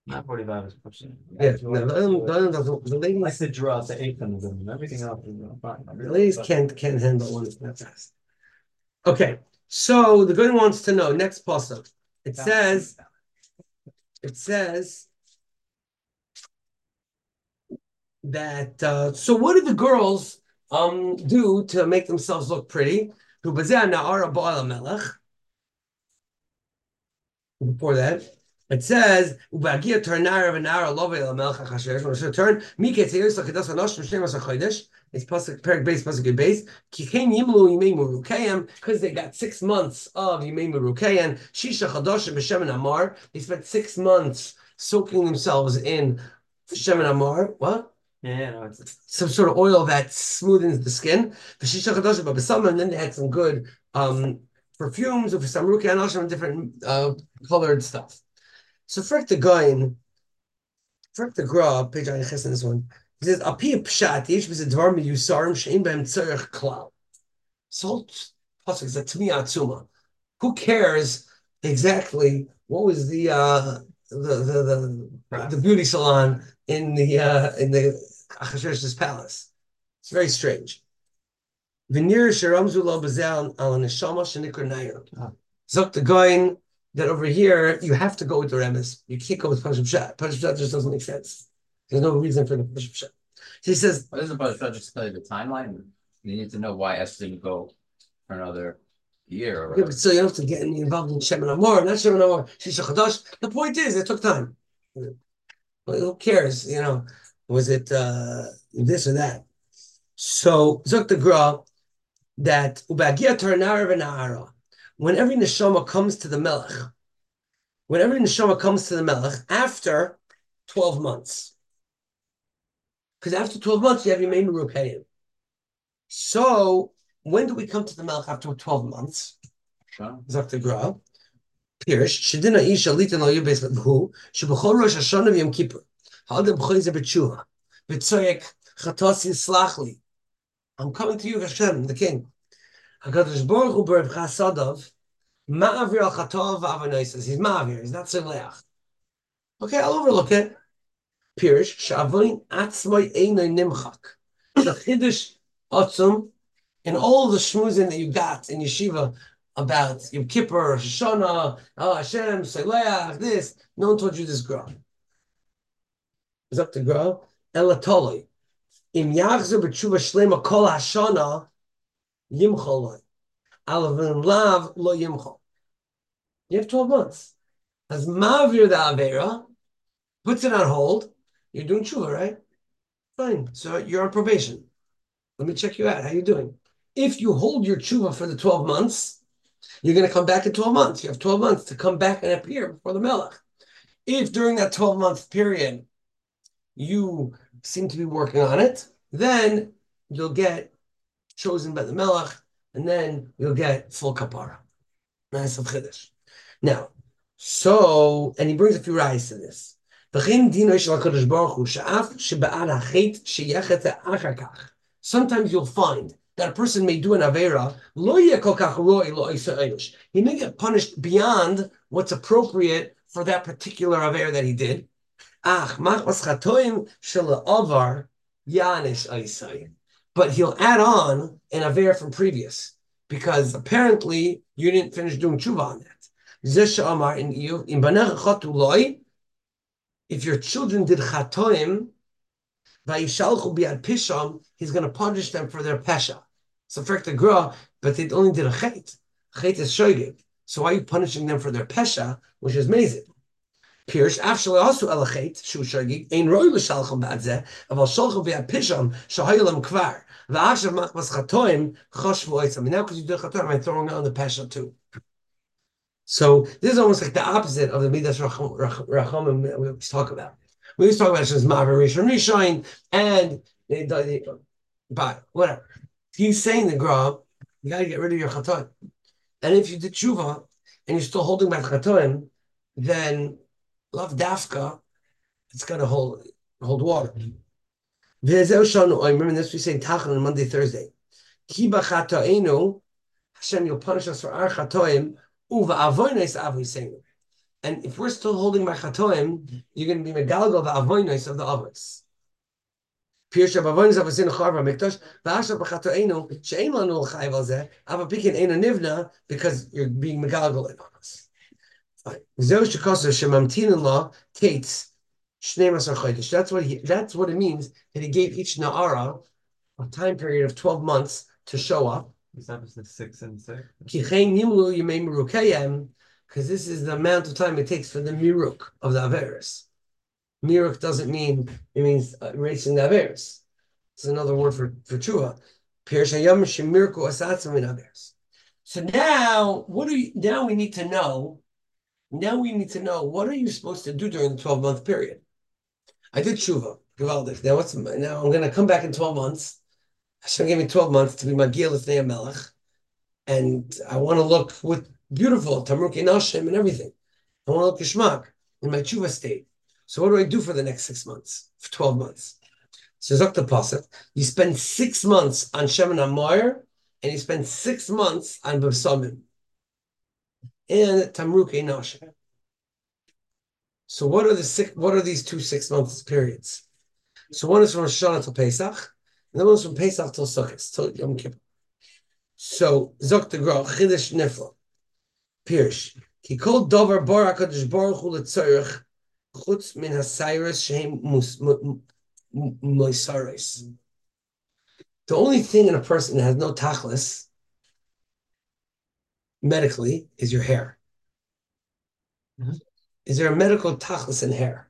Not 45 is pushing. Yeah, no, the I ladies, said draw the eighth and everything else is fine. the ladies can't handle one that fast. Okay, so the good wants to know next pasuk. It says it says that so what did the girls do to make themselves look pretty? Before that, it says "Ubagia turnar of an hour love el melch hachashesh." When she turn, miketz years like das anosh mishneim as a chodesh. It's pasuk perik base pasuk base. Kichem yimlu yimei murukayim because they got 6 months of yimei murukayim. Shisha chadosh b'shem amar. They spent 6 months soaking themselves in shem amar. What? Yeah, no, it's Some sort of oil that smoothens the skin. And then they had some good perfumes of some ruki and also different colored stuff. So Frek the Gra, page I in this one. He says, Api Pshat, each was a dvarm yusarim shein beim tzarech klal. So pasuk is a tmi atzuma. Who cares exactly what was the beauty salon in the Achashverosh's palace? It's very strange. Veneer sheramzu lo bazel al neshama shenikra nair. Zok the goin that over here you have to go with the remes. You can't go with Pashim Shat. Pashim Shat just doesn't make sense. There's no reason for the Pashim Shat. So he says, what is it about? Just tell you the timeline. You need to know why Esther didn't go for another year or yeah, whatever. but so you don't have to get involved in Shem and Amor, not Shem and Amor. Shisha Chadash. The point is, it took time. Well, who cares? Was it this or that? So Zok the Gra that Ubagia Tarnara V'Na'ara. When every neshama comes to the Melech, after 12 months, because after 12 months you have your main Merukayim. So when do we come to the Melech after 12 months? Zok the Gra. Pirish, Shedina Isha Litan Lo Yubes Hu, Shebechol Rosh Hashanah V'Yom Kippur. Ha'adam B'choyze B'tshuva. V'tzoyek Chatos Yislach Li. I'm coming to you, Hashem, the King. HaKadosh Baruch Hu B'Rev Chasadov, Ma'avir Al Chatov V'Avonoises. He's Ma'avir, he's not Seleach. Okay, I'll overlook it. Pirish, Sha'avoin Atzmai Einoi Nimchak. The Chiddush Atzum, and all the shmuzin that you got in yeshiva about Yom Kippur, Rosh Hashanah, Hashem, Seleach, this, no one told you this girl. It's up to girl. Elatoloi. Im yachzer b'tshuva shlema kol hashana yimcholoi. Alavin lav lo yimchol. You have 12 months. As mavir the avera, puts it on hold. You're doing tshuva, right? Fine. So you're on probation. Let me check you out. How you doing? If you hold your tshuva for the 12 months, you're going to come back in 12 months. You have 12 months to come back and appear before the Melech. If during that 12-month period you seem to be working on it, then you'll get chosen by the Melech, and then you'll get full kapara. Nice of Chiddush. Now, and he brings a few rayos to this. Sometimes you'll find that a person may do an avera. He may get punished beyond what's appropriate for that particular avera that he did. But he'll add on an avera from previous because apparently you didn't finish doing tshuva on that. If your children did chatoim, he's going to punish them for their pesha. So for the gra, but they only did a chet. Chet is shoygig. So why are you punishing them for their pesha, which is mazid? Pirish afshal also elachet shu shoygig ein roy l'shalcham ba'adzeh aval shalcham v'yad pisham shahayilam kvar v'achshav machmas chatoim chosh v'oitzam. And now because you did chatoim, I'm throwing on the pesha too. So this is almost like the opposite of the midas rachamim we always talk about. We always talk about just ma'aver rishon rishon and but whatever. He's saying the gra, you got to get rid of your chatoim. And if you did tshuva and you're still holding back chatoim, then love dafka, it's going to hold water. Remember this we say in Tachan on Monday, Thursday. Ki b'chatoinu, Hashem, you'll punish us for our chatoim. And And if we're still holding by Chatoim, you're going to be megalgal the avonos of the avos. Pirsha bavonos of asin charva mikdash v'asher b'chatoenu she'ein lanu l'chayiv al zeh ava pikin einu nivna because you're being megalgal in on us. Zeu shekosar shemamtinin law kates shnei masar chodesh. That's what it means that he gave each na'ara a time period of 12 months to show up. This happens to 6 and 6. Because this is the amount of time it takes for the miruk of the Averis. Miruk doesn't mean, it means erasing the Averis. It's another word for tshuva. So now, now we need to know, what are you supposed to do during the 12-month period? I did tshuva. Now I'm going to come back in 12 months. Hashem gave me 12 months to be Magil Lifnei HaMelech. And I want to look beautiful, Tamruki Nashim and everything. I want to look Gishmak in my tshuva state. So what do I do for the next 6 months, for 12 months? So Zok the Pasuk, you spend 6 months on Shemin HaMoyer, and you spend 6 months on B'samim. And Tamruki Nashim. So what are these 2 6-month periods? So one is from Rosh Hashanah till Pesach, and the one is from Pesach till Sukkot, till Yom Kippur. So Zok the Gra, Chidesh Nifla, Pirsh, Ki Kol Dover Bar HaKadosh Baruch Hu L'Tzorech Chutz Min HaSayros Shehem Moisaros. The only thing in a person that has no tachlis medically is your hair. Mm-hmm. Is there a medical tachlis in hair?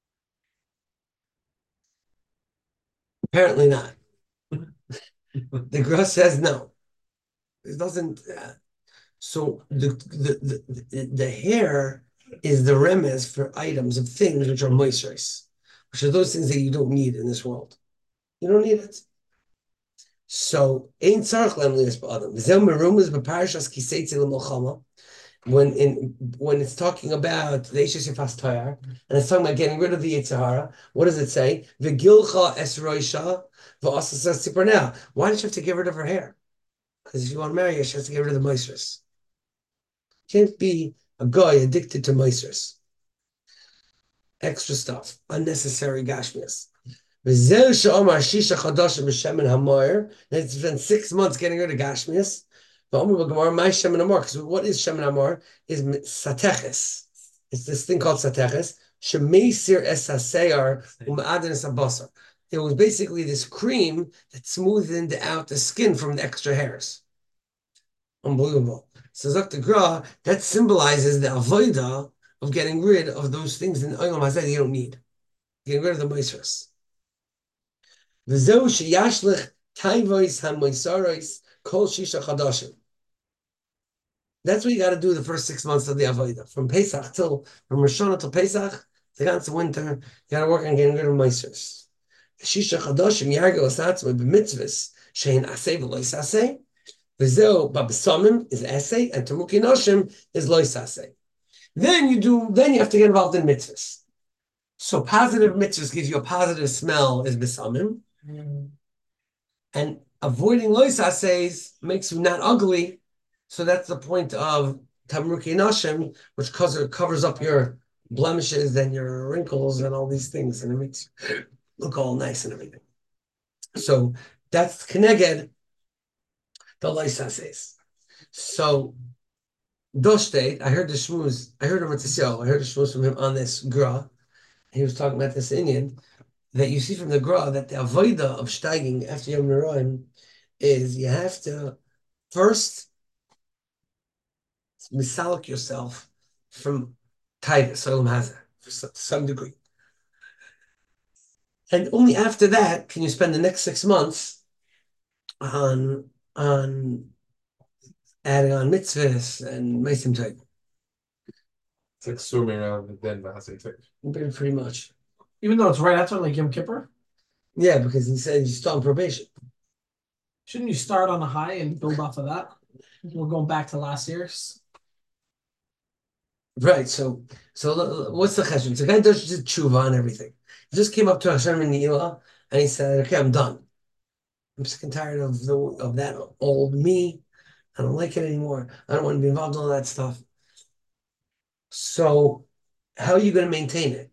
Apparently not. The Gra says no. It doesn't. So the hair is the remez for items of things which are moisturized, which are those things that you don't need in this world. You don't need it. So ein tzarich lemlias ba'adam. V'zeh merumas b'parashas kiseitze l'molchama. When it's talking about the Eishes Yifas Tayar, and it's talking about getting rid of the Yetzer Hara, what does it say? V'gilcha es roisha v'asas tzipor. Why did she have to get rid of her hair? Because if you want to marry her, she has to get rid of the moistures. Can't be a guy addicted to moistures. Extra stuff, unnecessary gashmias. It's been 6 months getting rid of gashmias. Because what is Shemin Hamor? Is sateches. It's this thing called sateches. Shemeisir es haseyar u'ma'adin es habasar. It was basically this cream that smoothed out the skin from the extra hairs. Unbelievable. So Dr. Gra, that symbolizes the avodah of getting rid of those things in Olam Hazeh you don't need. Getting rid of the moistures. V'zeu sheyashlich taivois ha-moisaros kol shisha chadashim. That's what you got to do the first 6 months of the avodah. From Rosh Hashanah till Pesach, the ganze winter, you got to work on getting rid of moistures. Shisha chadashim yargel asatzma b'mitzvahs shein asay v'lois asay. V'zeu b'besamim is asay, and Tamuki Noshim is lois asay. Then you have to get involved in mitzvahs. So positive mitzvahs gives you a positive smell is besamim. And avoiding lois asays makes you not ugly. So that's the point of Tamruki Nashim, which covers up your blemishes and your wrinkles and all these things, and it makes you look all nice and everything. So that's Keneged, the Loisa says. So Doshte, I heard the shmooze from him on this Gra. He was talking about this Indian, that you see from the Gra that the avodah of steiging after Yom Neroim is you have to first misalik yourself from Titus, Olam Hazeh, to some degree. And only after that can you spend the next 6 months on adding on mitzvahs and meisim type. It's like swimming around the den Bahasei type. Pretty much. Even though it's right after like Yom Kippur? Yeah, because he said he's still on probation. Shouldn't you start on a high and build off of that? We're going back to last year's. Right, so what's the cheshbon? So the guy does tshuva and everything. He just came up to Hashem in Ne'ilah and he said, okay, I'm done. I'm sick and tired of that old me. I don't like it anymore. I don't want to be involved in all that stuff. So how are you going to maintain it?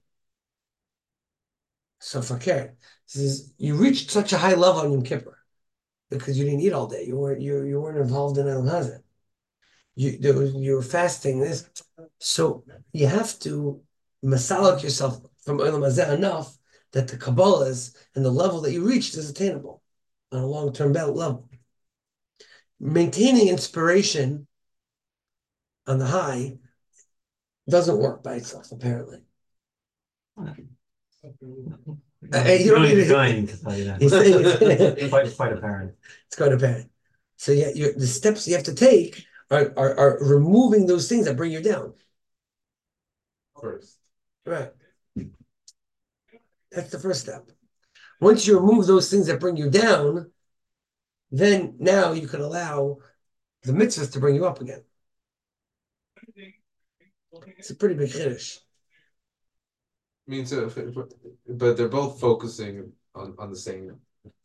So for Karen, says you reached such a high level on Yom Kippur because you didn't eat all day. You weren't involved in El Hazan. You were fasting this, so you have to masalak yourself from Olam Hazeh enough that the Kabbalahs and the level that you reached is attainable on a long-term level. Maintaining inspiration on the high doesn't work by itself, apparently. You don't need going to tell you that. It's quite apparent. It's quite apparent. So yeah, the steps you have to take are removing those things that bring you down. First. Right. That's the first step. Once you remove those things that bring you down, then now you can allow the mitzvahs to bring you up again. It's a pretty big chiddush. I mean, so, but they're both focusing on the same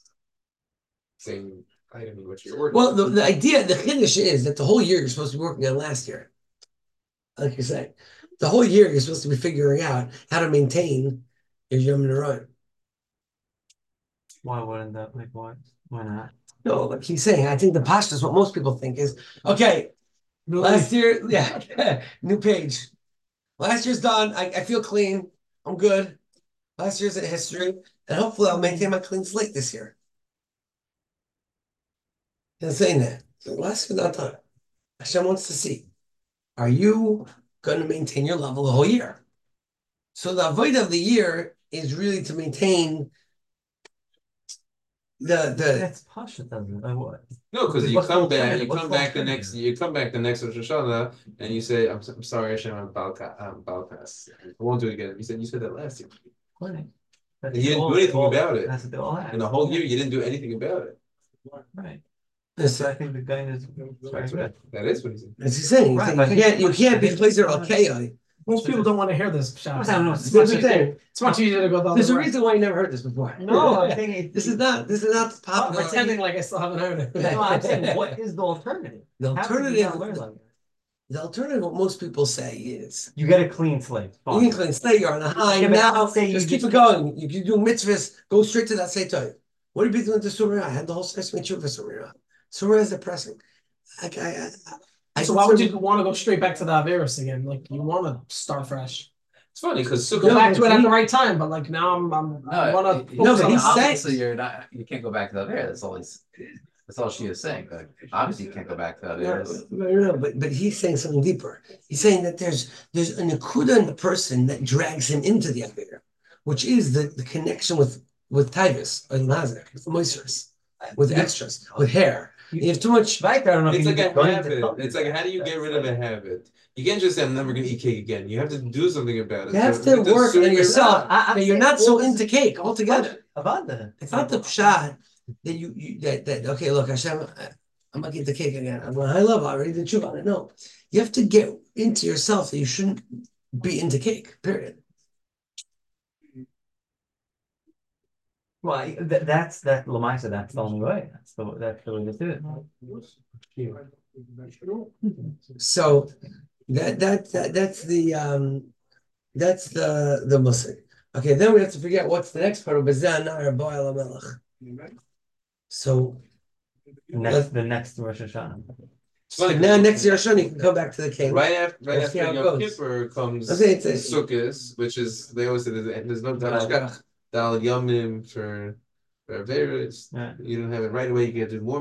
item in which you're working. Well, the idea, the chiddush is that the whole year you're supposed to be working on last year. Like you're saying, the whole year you're supposed to be figuring out how to maintain your Yom Narayim. Why wouldn't that? Like, why not? No, like he's saying, I think the pashta is what most people think is, okay, last year, yeah, new page. Last year's done. I feel clean. I'm good. Last year's a history. And hopefully I'll maintain my clean slate this year. And saying that. So last year's not done. Hashem wants to see. Are you going to maintain your level the whole year? So the avodah of the year is really to maintain the That's Pasha, doesn't it? Like what? No, because you What's the come back, alternative? you What's come the back the alternative? next Rosh Hashanah, and you say, "I'm sorry, Hashem, I'm Balkas. I won't do it again." You said that last year. Right. And you didn't do anything about it. That's what they all have. In the whole year, you didn't do anything about it. Right. Yes. So I think the guy is very That's good. That is what he said. As he's saying, Right, you can't be placer al chaos. Most people don't want to hear this. Shah. I don't know. That's the thing. It's much easier to go the other There's a way. reason why you never heard this before. No, I'm saying This is not I'm popular. pretending like I still haven't heard it. No, I'm saying what is the alternative? The How could you not learn alternative, like that? the alternative, what most people say is You get a clean slate. you can clean slate, you're on a high Yeah, but now. say you Just keep just- it going. You can do mitzvahs, go straight to that Seitai. What have you been doing to Surah? I had the whole session with you for Surah. Surah is depressing. So why would you want to go straight back to the Averis again? Like you want to start fresh. It's funny because Go back to it at the right time, but like now I want to. No, but he's saying- obviously you can't go back to the Avera. That's all she is saying. Like, obviously you can't go back to the Avera. No, but he's saying something deeper. He's saying that there's a nakuda in the person that drags him into the Avera, which is the connection with Taivas, or Mazik, with moistures, with extras, with hair. You have too much. Right, I don't know if it's you like a need to go into habit. something. It's like how do you get rid of a habit? You can't just say I'm never gonna eat cake again. You have to do something about it. You have So to it's work so on yourself. I'm That you're saying not so all this- into cake altogether. About that. It's not the pshat that that okay, look, Hashem, I'm not getting the cake again. I'm on a high level. I already did tshuva on it. No, you have to get into yourself that you shouldn't be into cake. Period. Well, that's Lamaisa. That's the only way. That's the way to do it. So that's the musik. Okay, then we have to figure out what's the next part of Bazan or Bo'el HaMelech. So The next Rosh Hashanah. It's funny, now next year Hashanah you can come back to the king. right after Let's see how it Yom goes. Kippur comes I think it's Sukkot, which is they always say there's no Dal Yomim for Averis. Yeah. You don't have it right away. You get to do more